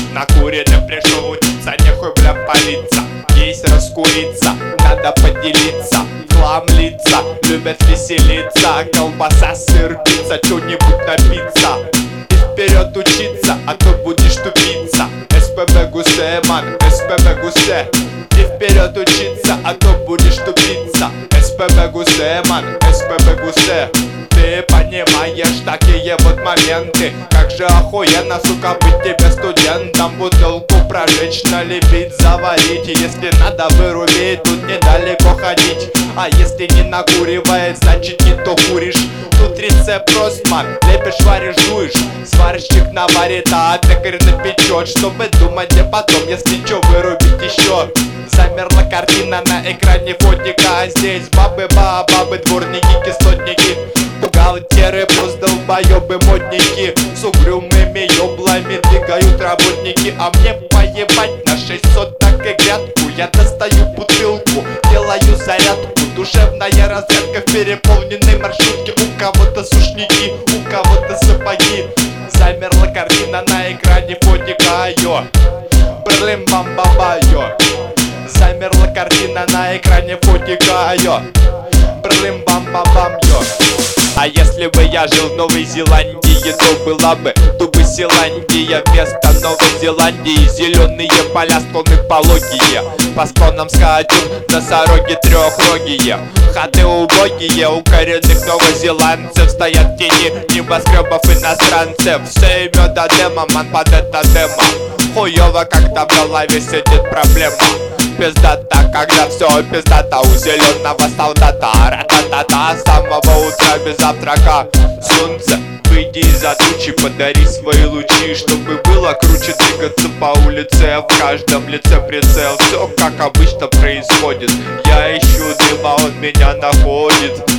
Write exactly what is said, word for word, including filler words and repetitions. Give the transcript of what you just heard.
накуренным пришел учиться, нехуй, бля, палиться. Есть раскуриться, надо поделиться. Хлам лица, любят веселиться. Колбаса, сыр, пицца, что-нибудь напиться. И вперед учиться, а то будешь тупиться. СПБ Гусе, ман, СПБ Гусе. И вперед учиться, а то будешь тупиться. СПБ Гусе, ман, СПБ Гусе. Ты понимаешь такие вот моменты. Как же охуенно, сука, быть тебе студентом. Бутылку прожечь, налепить, заварить. Если надо вырубить, тут недалеко ходить. А если не накуривает, значит не то куришь. Тут рецепт прост, ман, лепишь, варишь, дуешь. Сварщик наварит, а пекарь напечет. Чтобы думать не потом, если чё, вырубить еще. Замерла картина на экране фотика. А здесь бабы, ба, бабы, дворники, кислотники. Бухгалтеры, плюс долбоёбы, модники. С угрюмыми ёблами двигают работники. А мне поебать на шестьсот, так и грядку. Я достаю бутылку, делаю зарядку. Душевная разрядка в переполненной маршрутке. У кого-то сушники, у кого-то сапоги. Замерла картина на экране фотика, йо. Брлим бам баба, йо. Замерла картина на экране фотика, йо. Брлим бам бам бам, йо. А если бы я жил в Новой Зеландии, то была бы Тубы-Силандия вместо Новой Зеландии. Зеленые поля, склоны пологие. По склонам скачут носороги трехрогие. Хаты убогие у коренных новозеландцев. Стоят в тени небоскребов иностранцев. Все меда демо, ман, под это демо. Хуёво, когда в голове сидит проблема. Пиздата, когда все пиздата. У зеленого солдата ра-та-та-та. С самого утра без завтрака. Солнце, выйди из-за тучи, подари свои лучи. Чтобы было круче двигаться по улице. В каждом лице прицел. Все как обычно происходит. Я ищу дыма, он меня находит.